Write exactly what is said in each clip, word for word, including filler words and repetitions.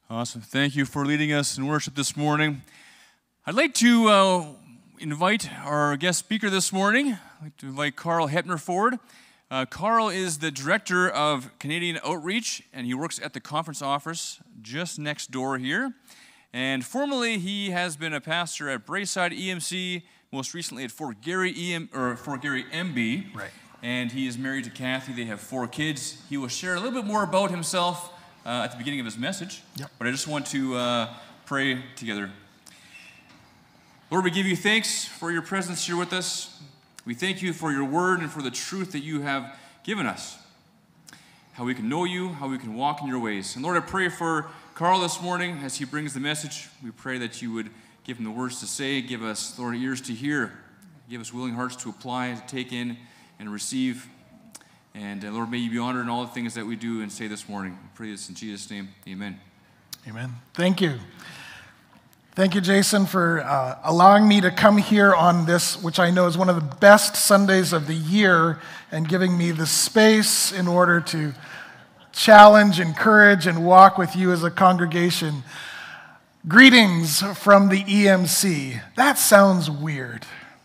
Awesome. Thank you for leading us in worship this morning. I'd like to uh, invite our guest speaker this morning. I'd like to invite Carl Hepner forward. Uh, Carl is the director of Canadian Outreach, and he works at the conference office just next door here. And formerly, he has been a pastor at Braeside E M C, most recently at Fort Garry E M or Fort Garry M B. Right. And he is married to Kathy. They have four kids. He will share a little bit more about himself uh, at the beginning of his message. Yep. But I just want to uh, pray together. Lord, we give you thanks for your presence here with us. We thank you for your word and for the truth that you have given us. How we can know you, how we can walk in your ways. And Lord, I pray for Carl this morning as he brings the message. We pray that you would give him the words to say, give us, Lord, ears to hear, give us willing hearts to apply, to take in, and receive. And uh, Lord, may you be honored in all the things that we do and say this morning. I pray this in Jesus' name. Amen. Amen. Thank you. Thank you, Jason, for uh, allowing me to come here on this, which I know is one of the best Sundays of the year, and giving me the space in order to challenge, encourage, and walk with you as a congregation. Greetings from the E M C. That sounds weird.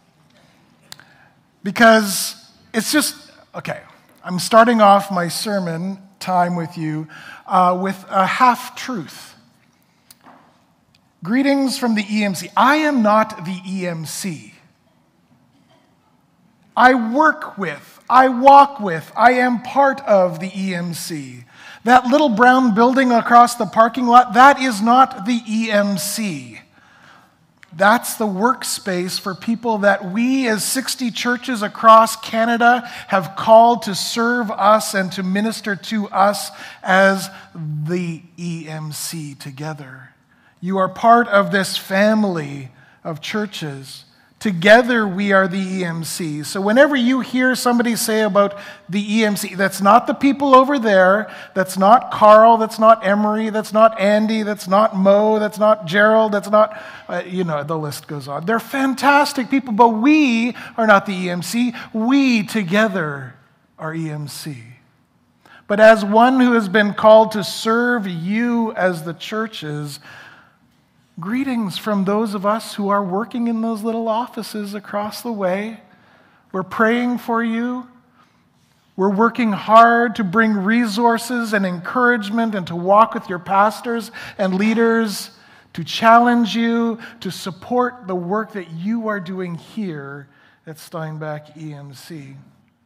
Because it's just, okay, I'm starting off my sermon time with you uh, with a half-truth. Greetings from the E M C. I am not the E M C. I work with, I walk with, I am part of the E M C. That little brown building across the parking lot, that is not the E M C. That's the workspace for people that we as sixty churches across Canada have called to serve us and to minister to us as the E M C together. You are part of this family of churches. Together we are the E M C. So whenever you hear somebody say about the E M C, that's not the people over there, that's not Carl, that's not Emery, that's not Andy, that's not Mo, that's not Gerald, that's not, uh, you know, the list goes on. They're fantastic people, but we are not the E M C. We together are E M C. But as one who has been called to serve you as the churches, greetings from those of us who are working in those little offices across the way. We're praying for you. We're working hard to bring resources and encouragement and to walk with your pastors and leaders, to challenge you, to support the work that you are doing here at Steinbach E M C.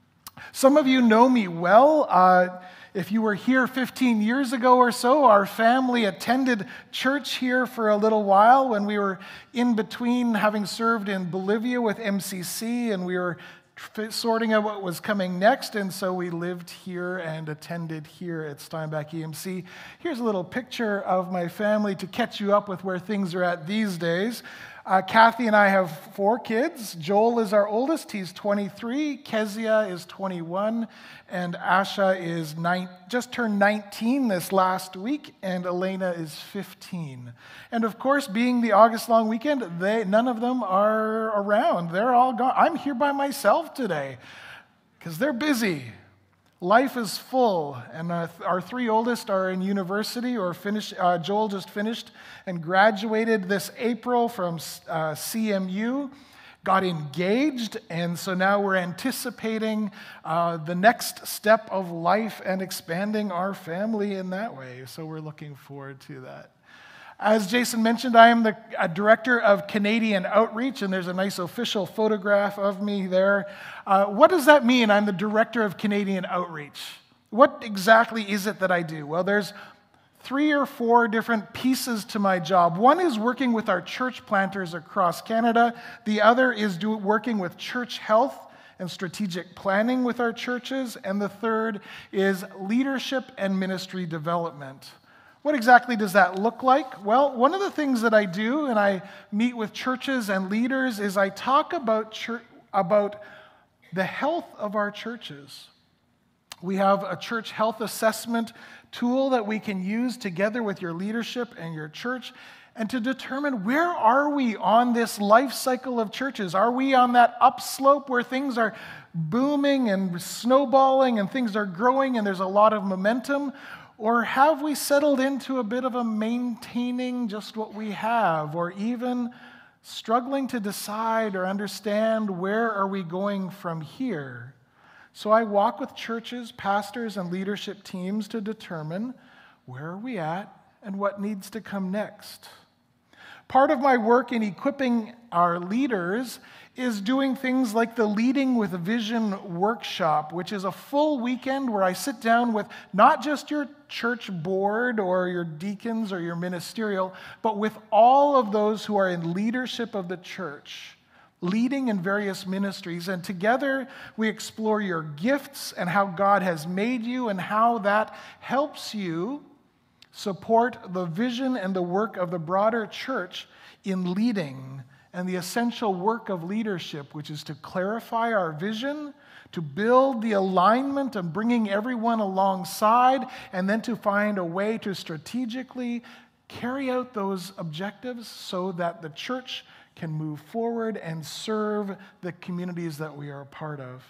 Some of you know me well. Uh, If you were here fifteen years ago or so, our family attended church here for a little while when we were in between having served in Bolivia with M C C, and we were sorting out what was coming next, and so we lived here and attended here at Steinbach E M C. Here's a little picture of my family to catch you up with where things are at these days. Uh, Kathy and I have four kids. Joel is our oldest. He's twenty-three. Kezia is twenty-one. And Asha is nine, just turned nineteen this last week. And Elena is fifteen. And of course, being the August long weekend, they, none of them are around. They're all gone. I'm here by myself today because they're busy. Life is full, and uh, our three oldest are in university or finished. Uh, Joel just finished and graduated this April from uh, C M U, got engaged, and so now we're anticipating uh, the next step of life and expanding our family in that way. So we're looking forward to that. As Jason mentioned, I am the uh, director of Canadian Outreach, and there's a nice official photograph of me there. Uh, what does that mean, I'm the director of Canadian Outreach? What exactly is it that I do? Well, there's three or four different pieces to my job. One is working with our church planters across Canada. The other is do, working with church health and strategic planning with our churches. And the third is leadership and ministry development. What exactly does that look like? Well, one of the things that I do, and I meet with churches and leaders, is I talk about church, about the health of our churches. We have a church health assessment tool that we can use together with your leadership and your church, and to determine where are we on this life cycle of churches. Are we on that upslope where things are booming and snowballing and things are growing and there's a lot of momentum? Or have we settled into a bit of a maintaining just what we have, or even struggling to decide or understand where are we going from here? So I walk with churches, pastors, and leadership teams to determine where are we at and what needs to come next. Part of my work in equipping our leaders is doing things like the Leading with Vision workshop, which is a full weekend where I sit down with not just your church board or your deacons or your ministerial, but with all of those who are in leadership of the church, leading in various ministries. And together we explore your gifts and how God has made you and how that helps you support the vision and the work of the broader church in leading and the essential work of leadership, which is to clarify our vision, to build the alignment of bringing everyone alongside, and then to find a way to strategically carry out those objectives so that the church can move forward and serve the communities that we are a part of.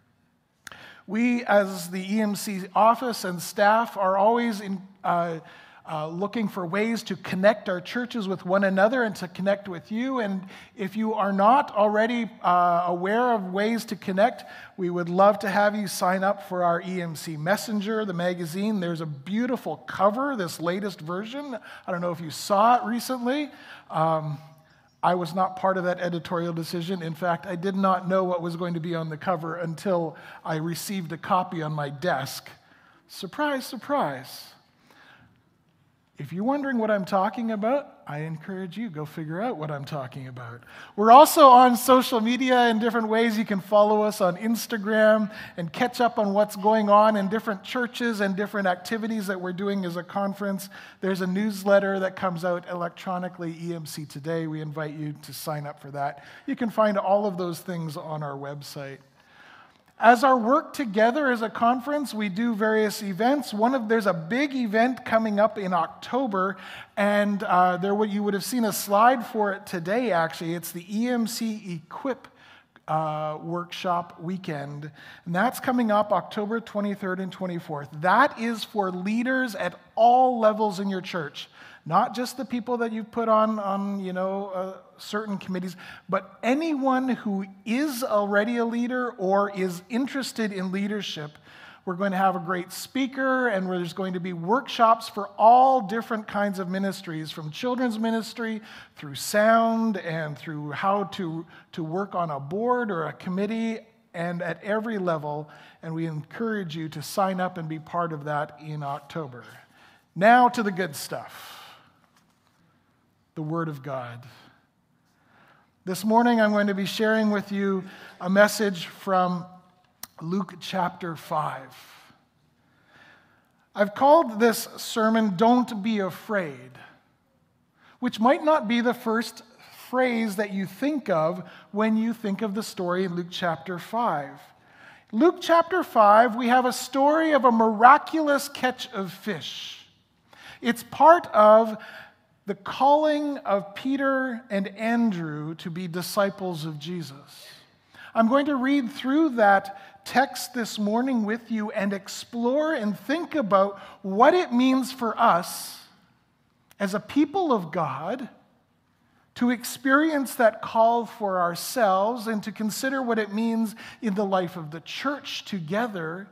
We, as the E M C office and staff, are always in, uh, uh, looking for ways to connect our churches with one another and to connect with you. And if you are not already uh, aware of ways to connect, we would love to have you sign up for our E M C Messenger, the magazine. There's a beautiful cover, this latest version. I don't know if you saw it recently. Um, I was not part of that editorial decision. In fact, I did not know what was going to be on the cover until I received a copy on my desk. Surprise, surprise. If you're wondering what I'm talking about, I encourage you, go figure out what I'm talking about. We're also on social media in different ways. You can follow us on Instagram and catch up on what's going on in different churches and different activities that we're doing as a conference. There's a newsletter that comes out electronically, E M C Today. We invite you to sign up for that. You can find all of those things on our website. As our work together as a conference, we do various events. One of there's a big event coming up in October, and uh, there you would have seen a slide for it today. Actually, it's the E M C Equip uh, workshop weekend, and that's coming up October twenty-third and twenty-fourth. That is for leaders at all levels in your church. Not just the people that you've put on, on you know, uh, certain committees, but anyone who is already a leader or is interested in leadership. We're going to have a great speaker, and there's going to be workshops for all different kinds of ministries, from children's ministry through sound and through how to, to work on a board or a committee, and at every level. And we encourage you to sign up and be part of that in October. Now to the good stuff. The Word of God. This morning I'm going to be sharing with you a message from Luke chapter five. I've called this sermon, "Don't Be Afraid," which might not be the first phrase that you think of when you think of the story in Luke chapter five. Luke chapter five, we have a story of a miraculous catch of fish. It's part of the calling of Peter and Andrew to be disciples of Jesus. I'm going to read through that text this morning with you and explore and think about what it means for us as a people of God to experience that call for ourselves and to consider what it means in the life of the church together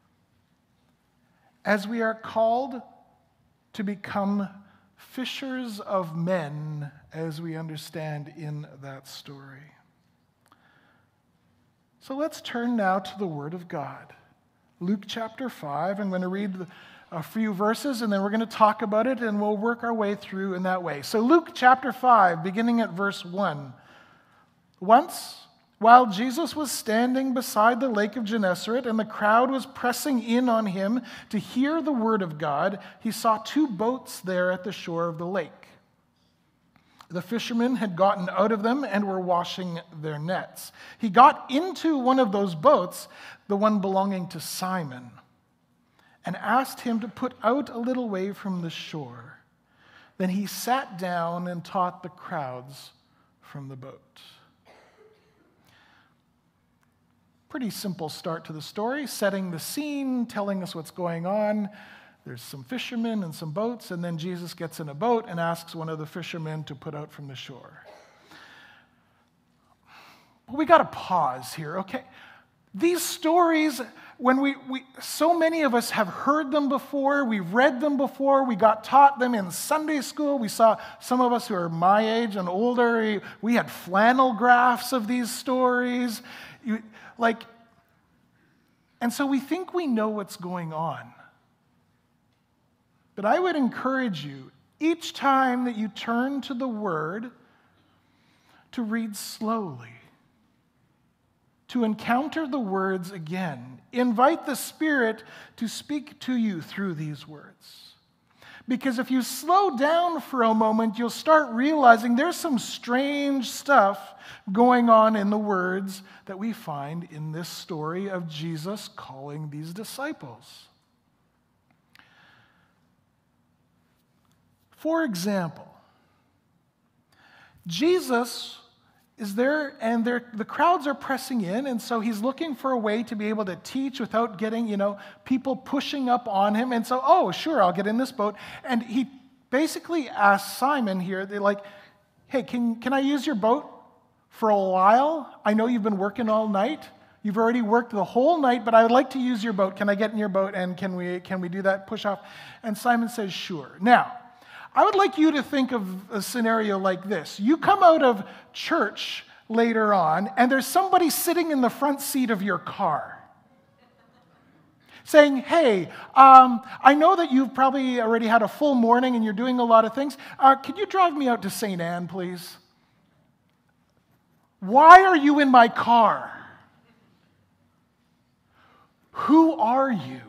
as we are called to become fishers of men, as we understand in that story. So let's turn now to the Word of God. Luke chapter five, I'm going to read a few verses, and then we're going to talk about it, and we'll work our way through in that way. So Luke chapter five, beginning at verse one. Once, while Jesus was standing beside the lake of Gennesaret, and the crowd was pressing in on him to hear the word of God, he saw two boats there at the shore of the lake. The fishermen had gotten out of them and were washing their nets. He got into one of those boats, the one belonging to Simon, and asked him to put out a little way from the shore. Then he sat down and taught the crowds from the boat. Pretty simple start to the story, setting the scene, telling us what's going on. There's some fishermen and some boats, and then Jesus gets in a boat and asks one of the fishermen to put out from the shore. But we got to pause here, okay? These stories, when we, we, so many of us have heard them before, we've read them before, we got taught them in Sunday school. We saw some of us who are my age and older, we, we had flannel graphs of these stories. You, like, and so we think we know what's going on. But I would encourage you, each time that you turn to the Word, to read slowly, to encounter the words again. Invite the Spirit to speak to you through these words. Because if you slow down for a moment, you'll start realizing there's some strange stuff going on in the words that we find in this story of Jesus calling these disciples. For example, Jesus is there, and the crowds are pressing in, and so he's looking for a way to be able to teach without getting, you know, people pushing up on him. And so, oh, sure, I'll get in this boat. And he basically asks Simon here, they're like, hey, can, can I use your boat for a while? I know you've been working all night. You've already worked the whole night, but I would like to use your boat. Can I get in your boat, and can we, can we do that push off? And Simon says, sure. Now, I would like you to think of a scenario like this. You come out of church later on, and there's somebody sitting in the front seat of your car saying, hey, um, I know that you've probably already had a full morning and you're doing a lot of things. Uh, could you drive me out to Saint Anne, please? Why are you in my car? Who are you?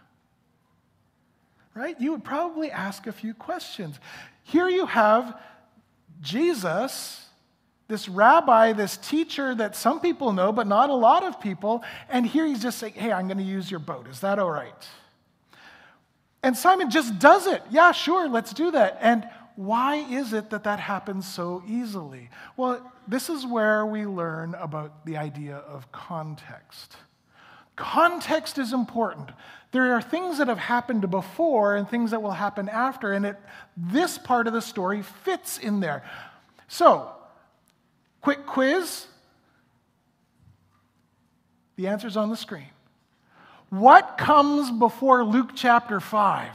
Right? You would probably ask a few questions. Here you have Jesus, this rabbi, this teacher that some people know, but not a lot of people, and here he's just saying, hey, I'm going to use your boat. Is that all right? And Simon just does it. Yeah, sure, let's do that. And why is it that that happens so easily? Well, this is where we learn about the idea of context. Context is important. There are things that have happened before and things that will happen after, and it, this part of the story fits in there. So, quick quiz. The answer's on the screen. What comes before Luke chapter five?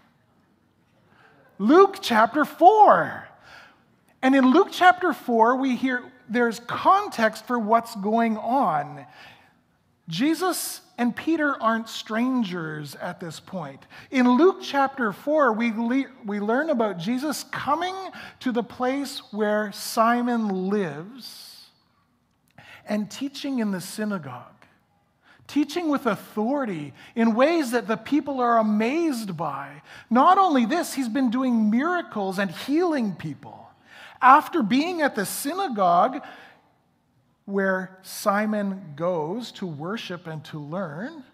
Luke chapter four. And in Luke chapter four, we hear there's context for what's going on. Jesus and Peter aren't strangers at this point. In Luke chapter four, we, le- we learn about Jesus coming to the place where Simon lives and teaching in the synagogue, teaching with authority in ways that the people are amazed by. Not only this, he's been doing miracles and healing people. After being at the synagogue, where Simon goes to worship and to learn,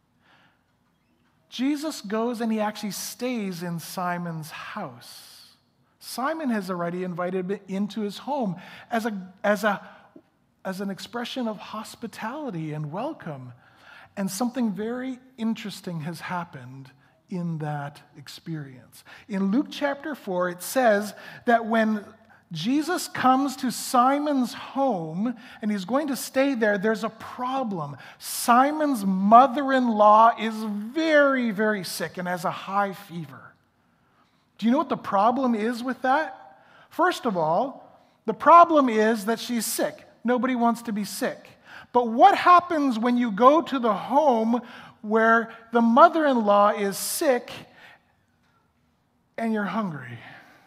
Jesus goes and he actually stays in Simon's house. Simon has already invited him into his home as a, as a, as an expression of hospitality and welcome. And something very interesting has happened in that experience. In Luke chapter four, it says that when Jesus comes to Simon's home, and he's going to stay there. There's a problem. Simon's mother-in-law is very, very sick and has a high fever. Do you know what the problem is with that? First of all, the problem is that she's sick. Nobody wants to be sick. But what happens when you go to the home where the mother-in-law is sick and you're hungry?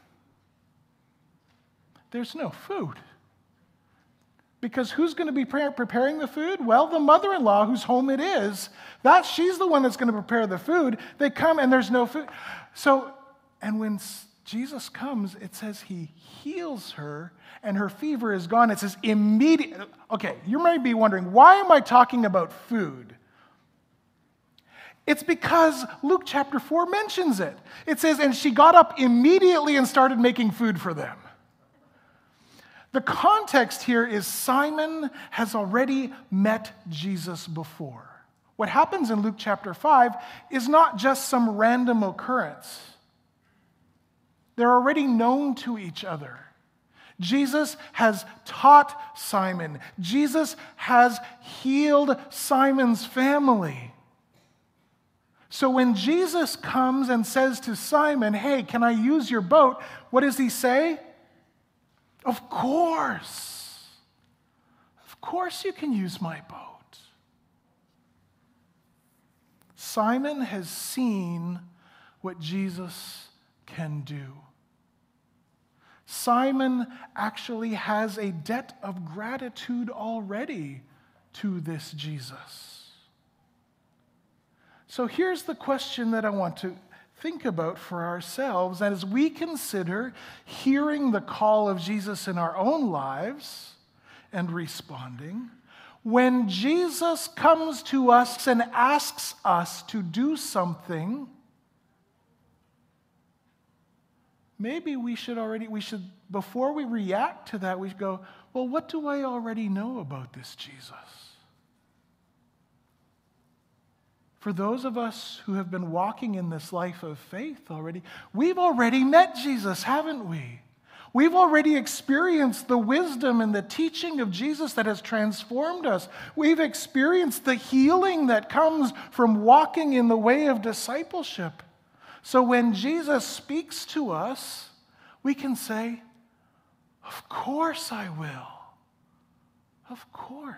There's no food. Because who's going to be preparing the food? Well, the mother-in-law, whose home it is, that she's the one that's going to prepare the food. They come and there's no food. So, and when Jesus comes, it says he heals her and her fever is gone. It says immediate. Okay, you might be wondering, why am I talking about food? It's because Luke chapter four mentions it. It says, and she got up immediately and started making food for them. The context here is Simon has already met Jesus before. What happens in Luke chapter five is not just some random occurrence. They're already known to each other. Jesus has taught Simon. Jesus has healed Simon's family. So when Jesus comes and says to Simon, hey, can I use your boat? What does he say? Of course. Of course you can use my boat. Simon has seen what Jesus can do. Simon actually has a debt of gratitude already to this Jesus. So here's the question that I want to think about for ourselves as we consider hearing the call of Jesus in our own lives and responding. When Jesus comes to us and asks us to do something, maybe we should already, we should, before we react to that, we should go, well, what do I already know about this Jesus? For those of us who have been walking in this life of faith already, we've already met Jesus, haven't we? We've already experienced the wisdom and the teaching of Jesus that has transformed us. We've experienced the healing that comes from walking in the way of discipleship. So when Jesus speaks to us, we can say, of course I will. Of course.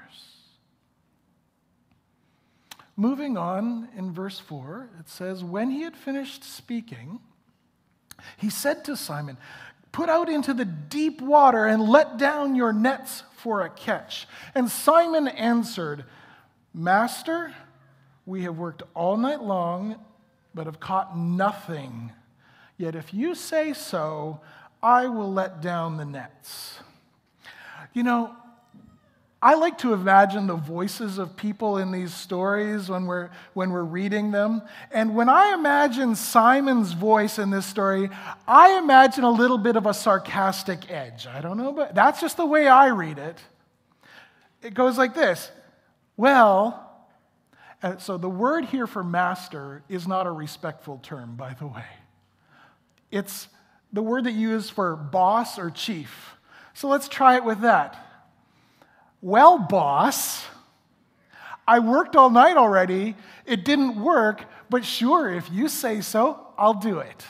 Moving on in verse four, it says, when he had finished speaking, he said to Simon, put out into the deep water and let down your nets for a catch. And Simon answered, Master, we have worked all night long, but have caught nothing. Yet if you say so, I will let down the nets. You know, I like to imagine the voices of people in these stories when we're, when we're reading them. And when I imagine Simon's voice in this story, I imagine a little bit of a sarcastic edge. I don't know, but that's just the way I read it. It goes like this. Well, uh, so the word here for master is not a respectful term, by the way. It's the word that you use for boss or chief. So let's try it with that. Well, boss, I worked all night already. It didn't work, but sure, if you say so, I'll do it.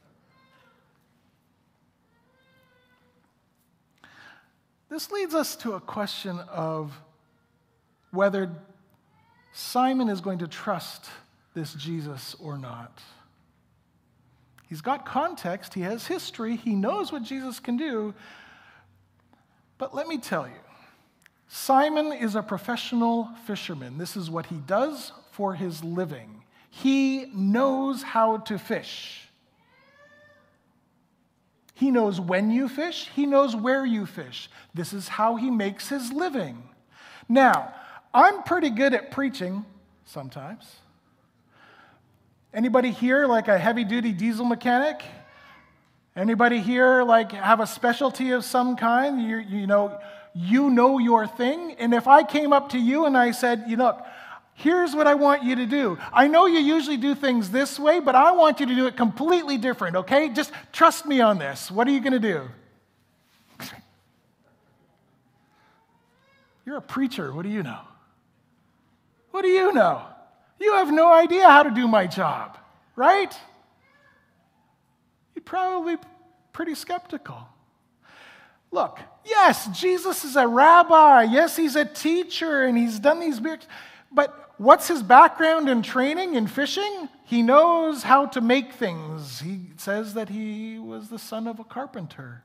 This leads us to a question of whether Simon is going to trust this Jesus or not. He's got context, he has history, he knows what Jesus can do, but let me tell you, Simon is a professional fisherman. This is what he does for his living. He knows how to fish. He knows when you fish. He knows where you fish. This is how he makes his living. Now, I'm pretty good at preaching sometimes. Anybody here like a heavy-duty diesel mechanic? Anybody here like have a specialty of some kind? You, you know, you know your thing. And if I came up to you and I said, you know, here's what I want you to do. I know you usually do things this way, but I want you to do it completely different, okay? Just trust me on this. What are you going to do? You're a preacher. What do you know? What do you know? You have no idea how to do my job, right? You'd probably be pretty skeptical. Look, yes, Jesus is a rabbi. Yes, he's a teacher, and he's done these miracles. But what's his background in training in fishing? He knows how to make things. He says that he was the son of a carpenter.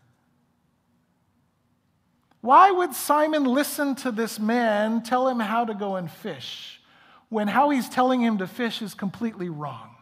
Why would Simon listen to this man tell him how to go and fish when how he's telling him to fish is completely wrong?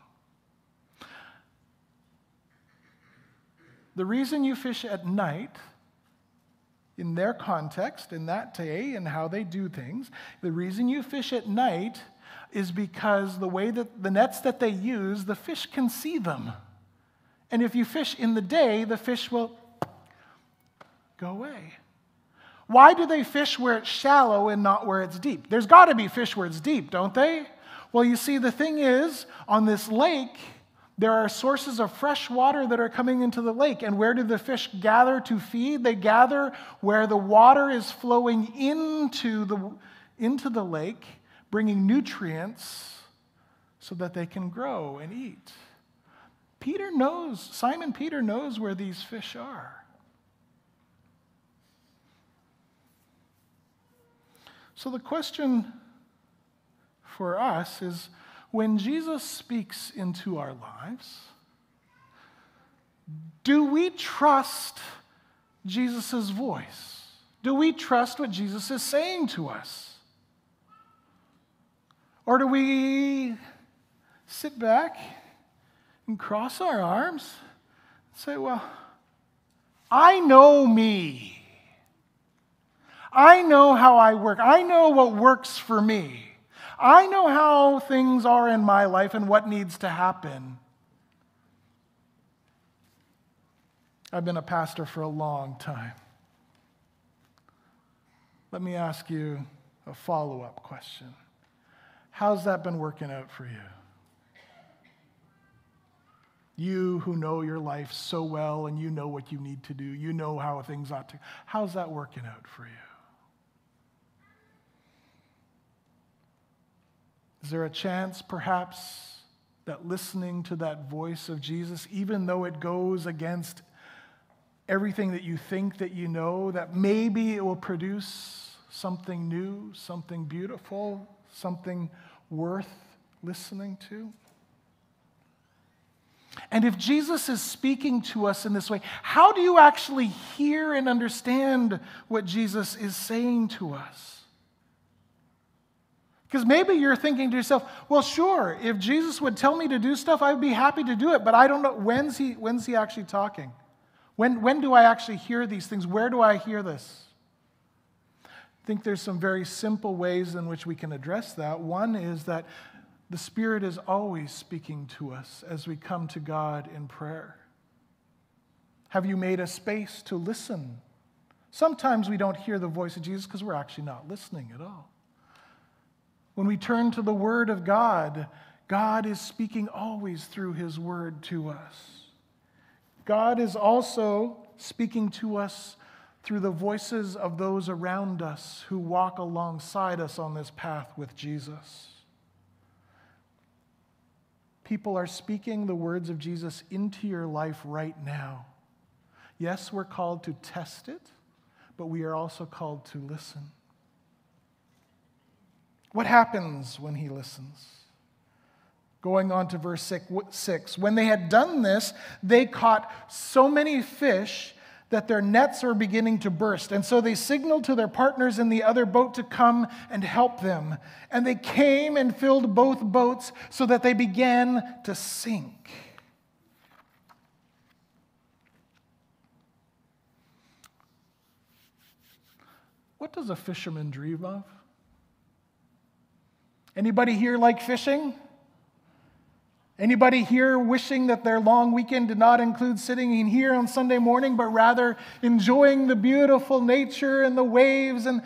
The reason you fish at night, in their context, in that day, and how they do things, the reason you fish at night is because the way that the nets that they use, the fish can see them. And if you fish in the day, the fish will go away. Why do they fish where it's shallow and not where it's deep? There's got to be fish where it's deep, don't they? Well, you see, the thing is, on this lake, there are sources of fresh water that are coming into the lake. And where do the fish gather to feed? They gather where the water is flowing into the, into the lake, bringing nutrients so that they can grow and eat. Peter knows, Simon Peter knows where these fish are. So the question for us is, when Jesus speaks into our lives, do we trust Jesus' voice? Do we trust what Jesus is saying to us? Or do we sit back and cross our arms and say, well, I know me. I know how I work. I know what works for me. I know how things are in my life and what needs to happen. I've been a pastor for a long time. Let me ask you a follow-up question. How's that been working out for you? You who know your life so well and you know what you need to do, you know how things ought to. How's that working out for you? Is there a chance, perhaps, that listening to that voice of Jesus, even though it goes against everything that you think that you know, that maybe it will produce something new, something beautiful, something worth listening to? And if Jesus is speaking to us in this way, how do you actually hear and understand what Jesus is saying to us? Because maybe you're thinking to yourself, well, sure, if Jesus would tell me to do stuff, I'd be happy to do it, but I don't know, when's he, when's he actually talking? When, when do I actually hear these things? Where do I hear this? I think there's some very simple ways in which we can address that. One is that the Spirit is always speaking to us as we come to God in prayer. Have you made a space to listen? Sometimes we don't hear the voice of Jesus because we're actually not listening at all. When we turn to the Word of God, God is speaking always through His Word to us. God is also speaking to us through the voices of those around us who walk alongside us on this path with Jesus. People are speaking the words of Jesus into your life right now. Yes, we're called to test it, but we are also called to listen. What happens when he listens? Going on to verse six. When they had done this, they caught so many fish that their nets were beginning to burst. And so they signaled to their partners in the other boat to come and help them. And they came and filled both boats so that they began to sink. What does a fisherman dream of? Anybody here like fishing? Anybody here wishing that their long weekend did not include sitting in here on Sunday morning, but rather enjoying the beautiful nature and the waves? And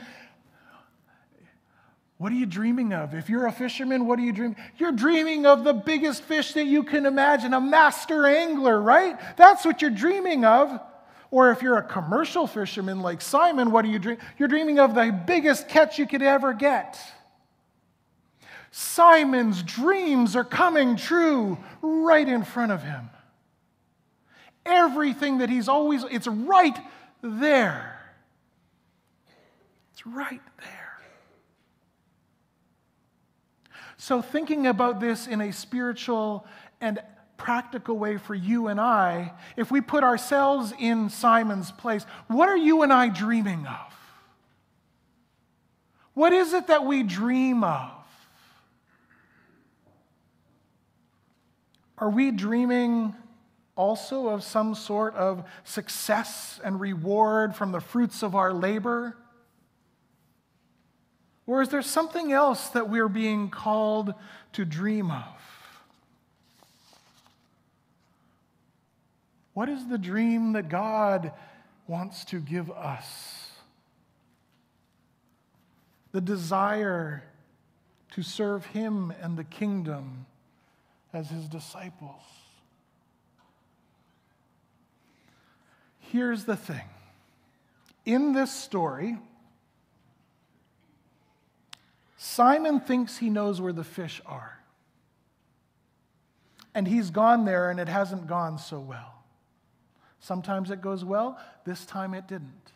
what are you dreaming of? If you're a fisherman, what are you dreaming? You're dreaming of the biggest fish that you can imagine, a master angler, right? That's what you're dreaming of. Or if you're a commercial fisherman like Simon, what are you dreaming? You're dreaming of the biggest catch you could ever get. Simon's dreams are coming true right in front of him. Everything that he's always, it's right there. It's right there. So thinking about this in a spiritual and practical way for you and I, if we put ourselves in Simon's place, what are you and I dreaming of? What is it that we dream of? Are we dreaming also of some sort of success and reward from the fruits of our labor? Or is there something else that we're being called to dream of? What is the dream that God wants to give us? The desire to serve him and the kingdom as his disciples. Here's the thing. In this story, Simon thinks he knows where the fish are. And he's gone there and it hasn't gone so well. Sometimes it goes well, this time it didn't.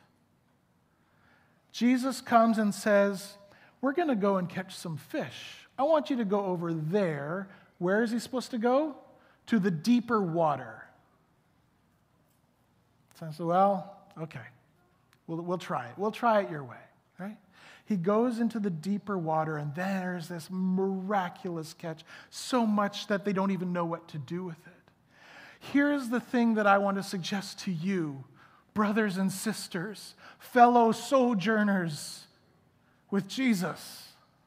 Jesus comes and says, we're going to go and catch some fish. I want you to go over there. Where is he supposed to go? To the deeper water. So I said, well, okay, we'll, we'll try it. We'll try it your way, right? He goes into the deeper water, and there's this miraculous catch, so much that they don't even know what to do with it. Here's the thing that I want to suggest to you, brothers and sisters, fellow sojourners with Jesus.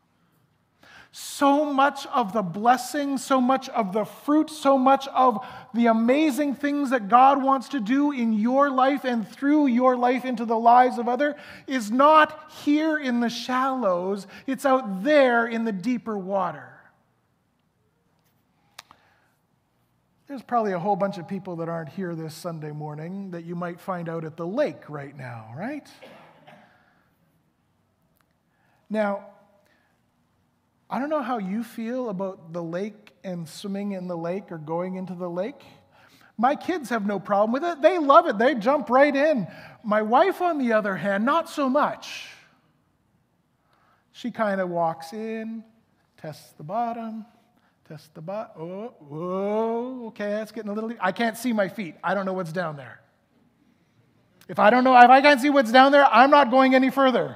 So much of the blessing, so much of the fruit, so much of the amazing things that God wants to do in your life and through your life into the lives of others is not here in the shallows. It's out there in the deeper water. There's probably a whole bunch of people that aren't here this Sunday morning that you might find out at the lake right now, right? Now, I don't know how you feel about the lake and swimming in the lake or going into the lake. My kids have no problem with it. They love it. They jump right in. My wife, on the other hand, not so much. She kind of walks in, tests the bottom, tests the bottom. Oh, whoa, okay, that's getting a little... I can't see my feet. I don't know what's down there. If I don't know, if I can't see what's down there, I'm not going any further.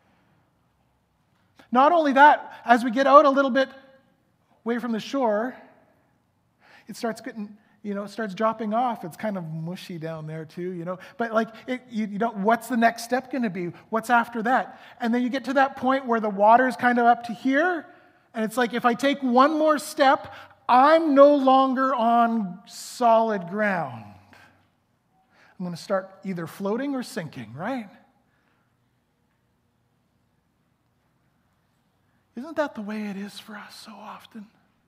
Not only that, as we get out a little bit away from the shore, it starts getting, you know, it starts dropping off. It's kind of mushy down there too, you know. But like, it, you, you don't, what's the next step going to be? What's after that? And then you get to that point where the water's kind of up to here, and it's like, if I take one more step, I'm no longer on solid ground. I'm going to start either floating or sinking, right? Isn't that the way it is for us so often?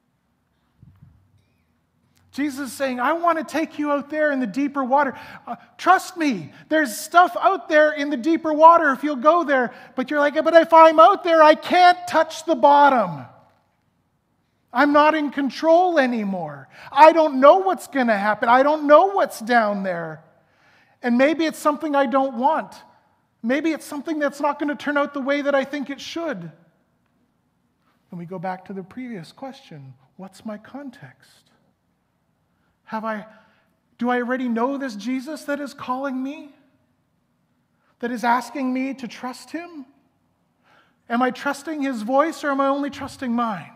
Jesus is saying, I want to take you out there in the deeper water. Uh, trust me, there's stuff out there in the deeper water if you'll go there. But you're like, but if I'm out there, I can't touch the bottom. I'm not in control anymore. I don't know what's going to happen. I don't know what's down there. And maybe it's something I don't want. Maybe it's something that's not going to turn out the way that I think it should. And we go back to the previous question. What's my context? Have I, do I already know this Jesus that is calling me? That is asking me to trust him? Am I trusting his voice or am I only trusting mine?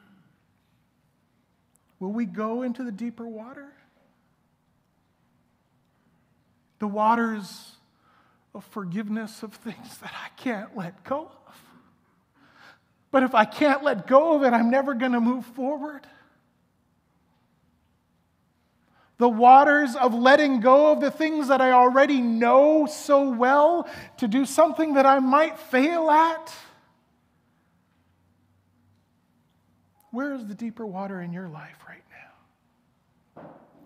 Will we go into the deeper water? The waters of forgiveness of things that I can't let go of. But if I can't let go of it, I'm never going to move forward. The waters of letting go of the things that I already know so well to do something that I might fail at. Where is the deeper water in your life right now?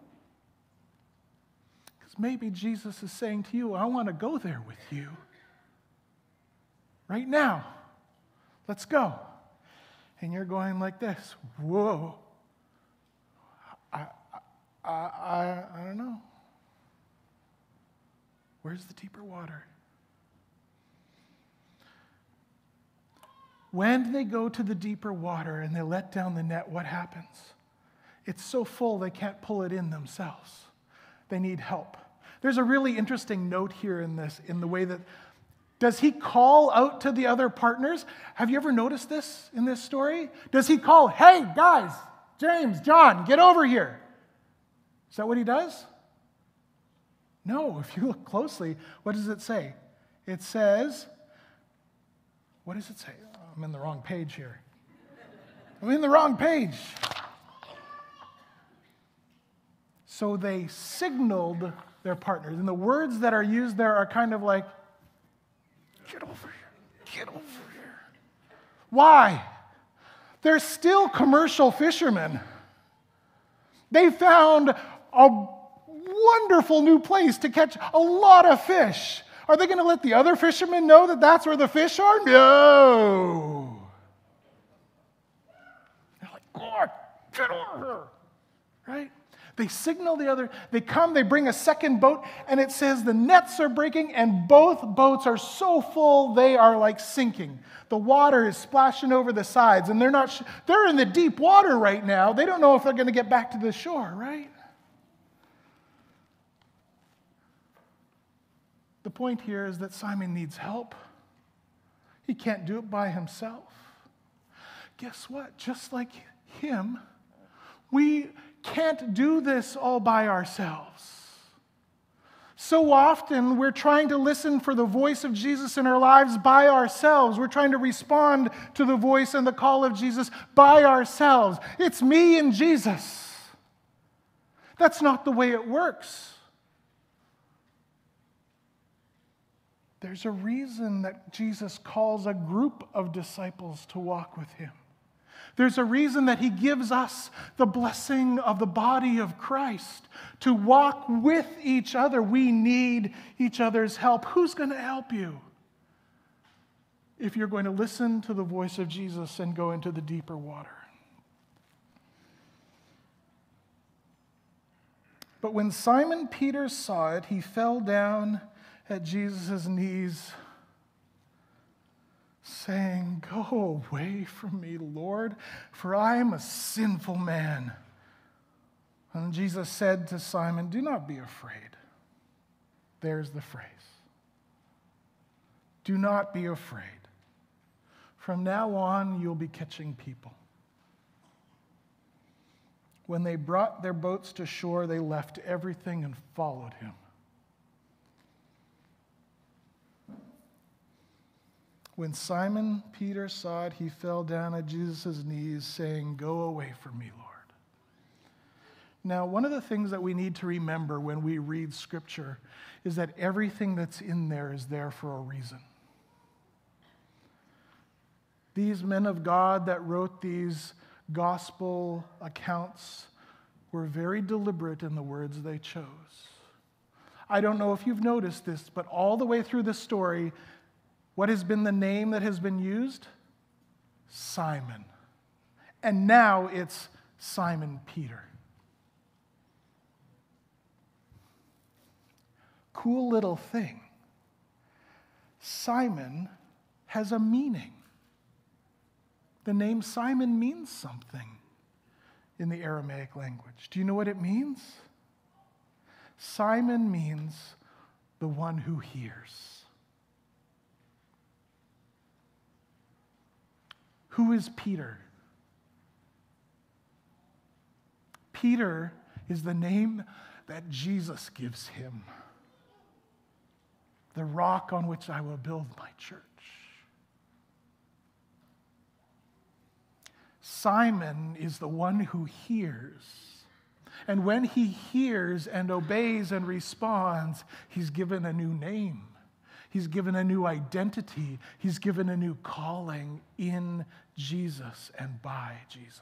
Because maybe Jesus is saying to you, I want to go there with you. Right now. Let's go. And you're going like this. Whoa. I, I, I, I don't know. Where's the deeper water? When they go to the deeper water and they let down the net, what happens? It's so full they can't pull it in themselves. They need help. There's a really interesting note here in this, in the way that does he call out to the other partners? Have you ever noticed this in this story? Does he call, hey, guys, James, John, get over here? Is that what he does? No, if you look closely, what does it say? It says, what does it say? Oh, I'm in the wrong page here. I'm in the wrong page. So they signaled their partners. And the words that are used there are kind of like, get over here. Get over here. Why? They're still commercial fishermen. They found a wonderful new place to catch a lot of fish. Are they going to let the other fishermen know that that's where the fish are? No. They're like, God, get over here. Right? They signal the other, they come, they bring a second boat, and it says the nets are breaking, and both boats are so full they are like sinking. The water is splashing over the sides, and they're not, sh- they're in the deep water right now. They don't know if they're going to get back to the shore, right? The point here is that Simon needs help. He can't do it by himself. Guess what? Just like him, we can't do this all by ourselves. So often we're trying to listen for the voice of Jesus in our lives by ourselves. We're trying to respond to the voice and the call of Jesus by ourselves. It's me and Jesus. That's not the way it works. There's a reason that Jesus calls a group of disciples to walk with him. There's a reason that he gives us the blessing of the body of Christ to walk with each other. We need each other's help. Who's going to help you if you're going to listen to the voice of Jesus and go into the deeper water? But when Simon Peter saw it, he fell down at Jesus' knees, saying, "Go away from me, Lord, for I am a sinful man." And Jesus said to Simon, "Do not be afraid." There's the phrase. Do not be afraid. From now on, you'll be catching people. When they brought their boats to shore, they left everything and followed him. When Simon Peter saw it, he fell down at Jesus' knees, saying, "Go away from me, Lord." Now, one of the things that we need to remember when we read Scripture is that everything that's in there is there for a reason. These men of God that wrote these gospel accounts were very deliberate in the words they chose. I don't know if you've noticed this, but all the way through the story, what has been the name that has been used? Simon. And now it's Simon Peter. Cool little thing. Simon has a meaning. The name Simon means something in the Aramaic language. Do you know what it means? Simon means the one who hears. Who is Peter? Peter is the name that Jesus gives him. The rock on which I will build my church. Simon is the one who hears. And when he hears and obeys and responds, he's given a new name. He's given a new identity. He's given a new calling in Jesus and by Jesus.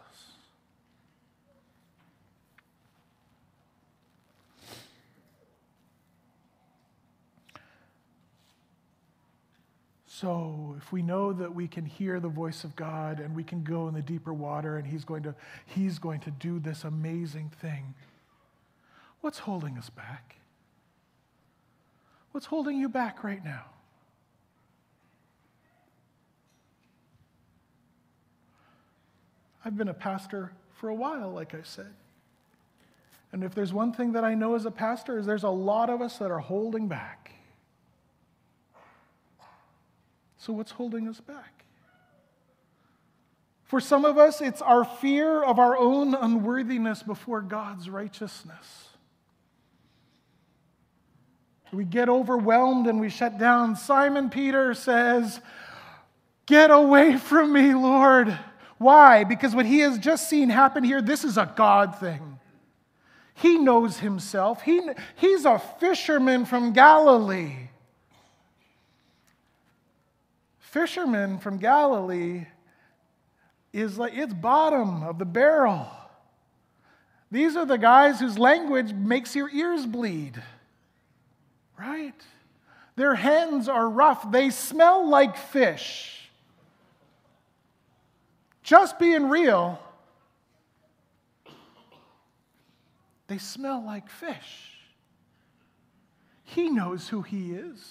So if we know that we can hear the voice of God and we can go in the deeper water and he's going to, he's going to do this amazing thing, what's holding us back? What's holding you back right now? I've been a pastor for a while, like I said. And if there's one thing that I know as a pastor is there's a lot of us that are holding back. So what's holding us back? For some of us, it's our fear of our own unworthiness before God's righteousness. We get overwhelmed and we shut down. Simon Peter says, "Get away from me, Lord." Why? Because what he has just seen happen here, this is a God thing. He knows himself. He, he's a fisherman from Galilee. Fishermen from Galilee is like, it's bottom of the barrel. These are the guys whose language makes your ears bleed, right? Their hands are rough. They smell like fish. Just being real, they smell like fish. He knows who he is.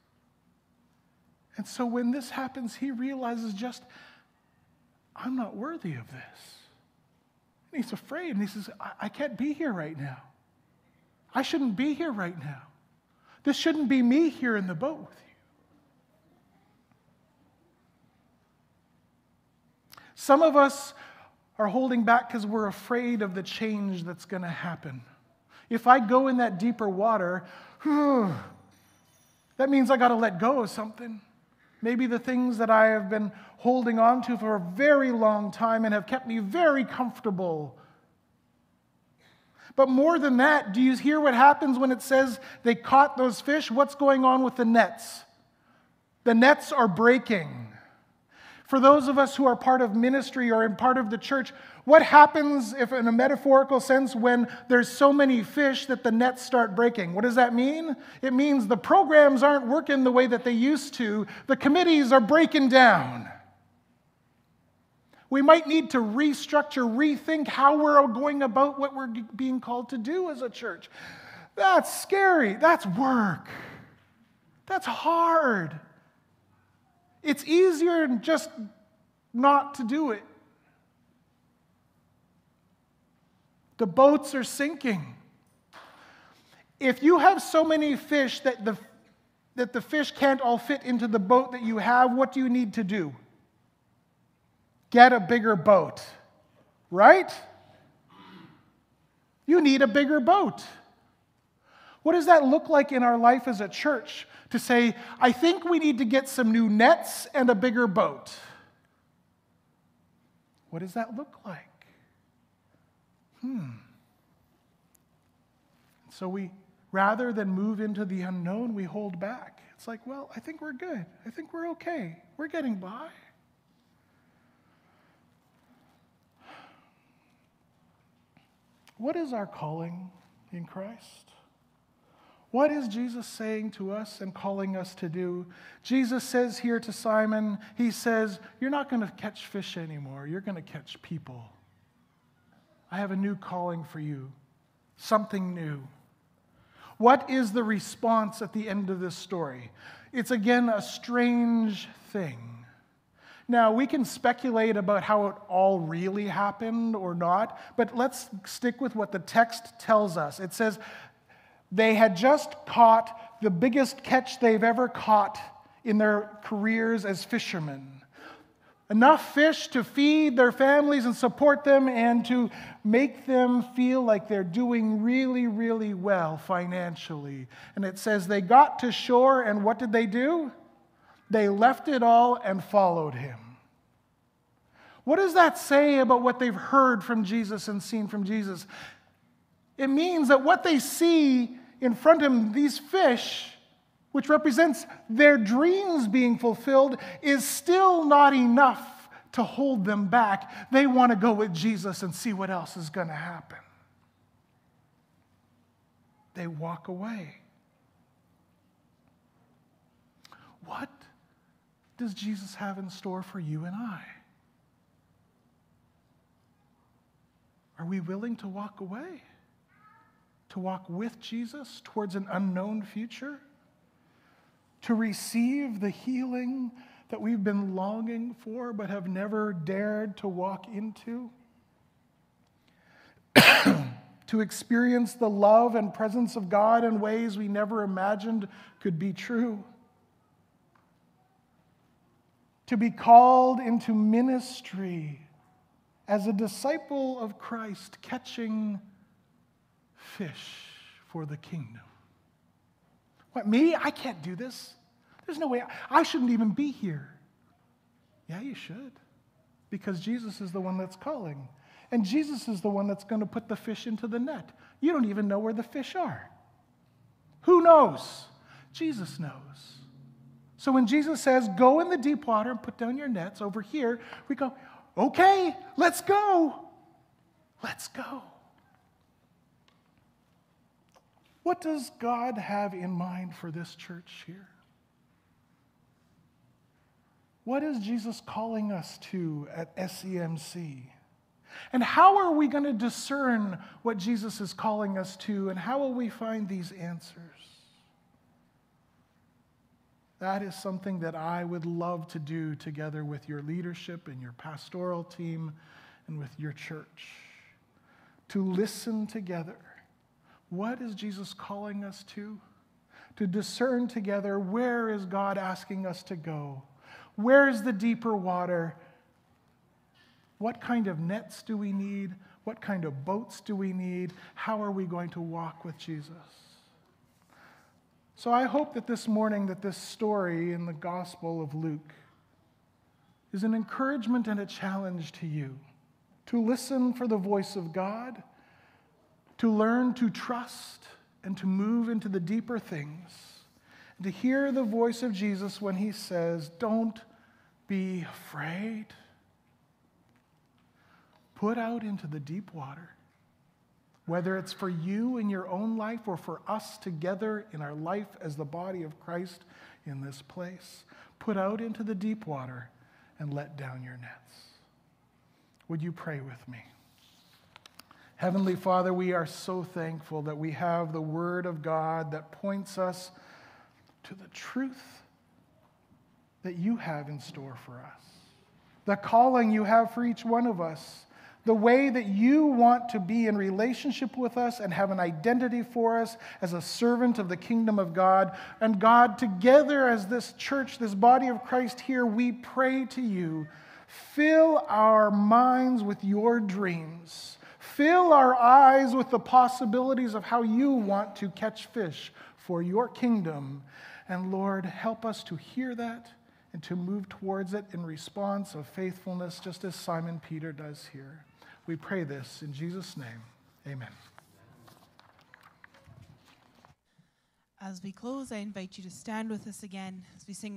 And so when this happens, he realizes just, I'm not worthy of this. And he's afraid, and he says, I, I can't be here right now. I shouldn't be here right now. This shouldn't be me here in the boat with you. Some of us are holding back because we're afraid of the change that's going to happen. If I go in that deeper water, whew, that means I got to let go of something. Maybe the things that I have been holding on to for a very long time and have kept me very comfortable. But more than that, do you hear what happens when it says they caught those fish? What's going on with the nets? The nets are breaking. For those of us who are part of ministry or in part of the church, what happens if, in a metaphorical sense, when there's so many fish that the nets start breaking? What does that mean? It means the programs aren't working the way that they used to. The committees are breaking down. We might need to restructure, rethink how we're going about what we're being called to do as a church. That's scary. That's work. That's hard. It's easier just not to do it. The boats are sinking. If you have so many fish that the, that the fish can't all fit into the boat that you have, what do you need to do? Get a bigger boat, right? You need a bigger boat. What does that look like in our life as a church? To say, I think we need to get some new nets and a bigger boat. What does that look like? Hmm. So we, rather than move into the unknown, we hold back. It's like, well, I think we're good. I think we're okay. We're getting by. What is our calling in Christ? What is Jesus saying to us and calling us to do? Jesus says here to Simon, he says, you're not going to catch fish anymore. You're going to catch people. I have a new calling for you, something new. What is the response at the end of this story? It's again a strange thing. Now, we can speculate about how it all really happened or not, but let's stick with what the text tells us. It says, they had just caught the biggest catch they've ever caught in their careers as fishermen. Enough fish to feed their families and support them and to make them feel like they're doing really, really well financially. And it says they got to shore, and what did they do? They left it all and followed him. What does that say about what they've heard from Jesus and seen from Jesus? It means that what they see in front of them, these fish, which represents their dreams being fulfilled, is still not enough to hold them back. They want to go with Jesus and see what else is going to happen. They walk away. What does Jesus have in store for you and I? Are we willing to walk away? To walk with Jesus towards an unknown future? To receive the healing that we've been longing for but have never dared to walk into? To experience the love and presence of God in ways we never imagined could be true? To be called into ministry as a disciple of Christ, catching fish for the kingdom. What, me? I can't do this. There's no way. I, I shouldn't even be here. Yeah, you should. Because Jesus is the one that's calling. And Jesus is the one that's going to put the fish into the net. You don't even know where the fish are. Who knows? Jesus knows. So when Jesus says, go in the deep water and put down your nets over here, we go, Okay, let's go. Let's go. What does God have in mind for this church here? What is Jesus calling us to at S E M C? And how are we going to discern what Jesus is calling us to, and how will we find these answers? That is something that I would love to do together with your leadership and your pastoral team and with your church. To listen together. What is Jesus calling us to? To discern together, where is God asking us to go? Where is the deeper water? What kind of nets do we need? What kind of boats do we need? How are we going to walk with Jesus? So I hope that this morning that this story in the Gospel of Luke is an encouragement and a challenge to you to listen for the voice of God, to learn to trust and to move into the deeper things, and to hear the voice of Jesus when he says, don't be afraid. Put out into the deep water, whether it's for you in your own life or for us together in our life as the body of Christ in this place. Put out into the deep water and let down your nets. Would you pray with me? Heavenly Father, we are so thankful that we have the Word of God that points us to the truth that you have in store for us, the calling you have for each one of us, the way that you want to be in relationship with us and have an identity for us as a servant of the kingdom of God. And God, together as this church, this body of Christ here, we pray to you, fill our minds with your dreams. Fill our eyes with the possibilities of how you want to catch fish for your kingdom. And Lord, help us to hear that and to move towards it in response of faithfulness, just as Simon Peter does here. We pray this in Jesus' name. Amen. As we close, I invite you to stand with us again as we sing.